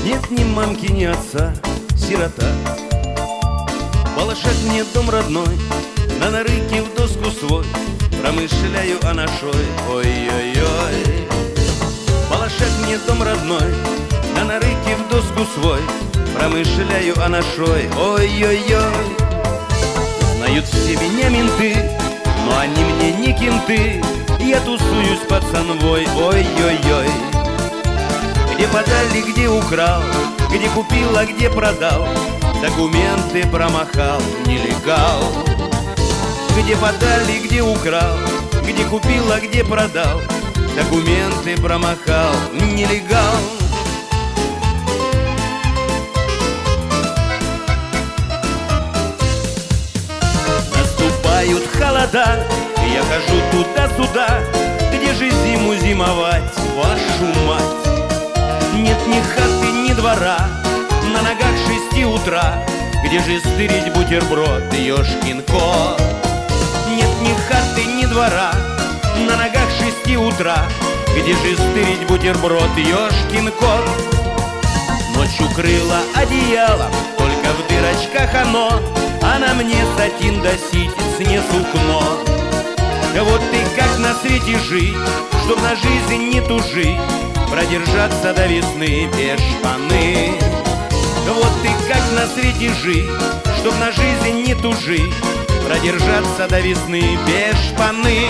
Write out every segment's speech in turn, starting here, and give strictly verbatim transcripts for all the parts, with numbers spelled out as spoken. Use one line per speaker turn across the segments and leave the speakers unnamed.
Нет ни мамки, ни отца, сирота. Балашах мне дом родной, на нарыке в доску свой промышляю анашой. Ой-ой-ой. Балашах мне дом родной, на нарыке в доску свой промышляю анашой. Ой-ой-ой. Знают все меня менты, но они мне не кенты. Я тусуюсь пацанвой. Ой-ой-ой. Где подали, где украл, где купил, а где продал, документы промахал, нелегал. Где подали, где украл, где купил, а где продал, документы промахал, нелегал. Наступают холода, я хожу туда-сюда, где же зиму зимовать, вашу мать. Нет ни хаты, ни двора, на ногах шести утра, где же стырить бутерброд, ёшкин кот. Нет ни хаты, ни двора, на ногах шести утра, где же стырить бутерброд, ёшкин кот. Ночью крыло одеялом, только в дырочках оно, а на мне сатин да ситец, не сукно. Вот ты как на свете жить, чтоб на жизнь не тужить, продержаться до весны без шпаны. Вот ты как на свете жить, чтоб на жизнь не тужить, продержаться до весны без шпаны.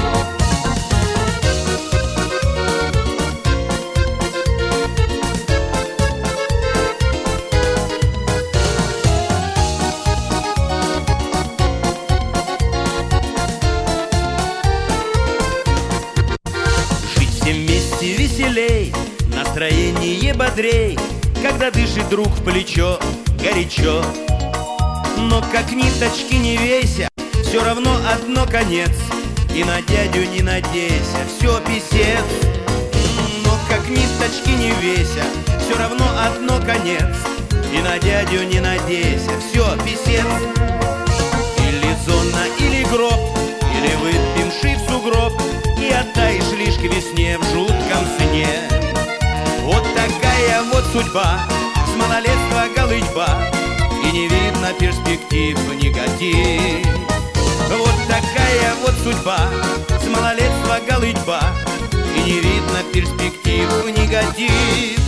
Жить все вместе веселей, настроение бодрей, когда дышит друг в плечо горячо. Но как ниточки не вейся, все равно одно конец, и на дядю не надейся, все писец. Но как ниточки не вейся, все равно одно конец, и на дядю не надейся, все писец. Или зона, или гроб, или выпивший в сугроб, и оттаишь лишь к весне в жутком сне. Вот такая вот судьба, с малолетства голытьба, и не видно перспектив в негатив. Вот такая вот судьба, с малолетства голытьба, и не видно перспектив в негатив.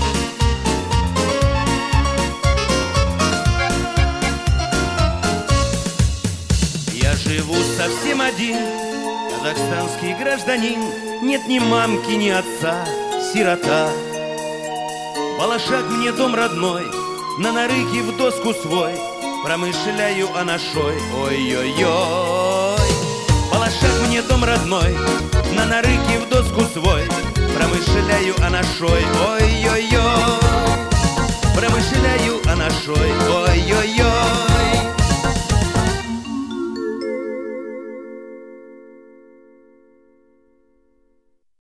Я живу совсем один, казахстанский гражданин. Нет ни мамки, ни отца, сирота. Балашах мне дом родной, на нарыке в доску свой промышляю анашой. Ой-ой-ой. Балашах мне дом родной, на нарыке в доску свой промышляю анашой. Ой-ой-ой. Промышляю анашой. Ой.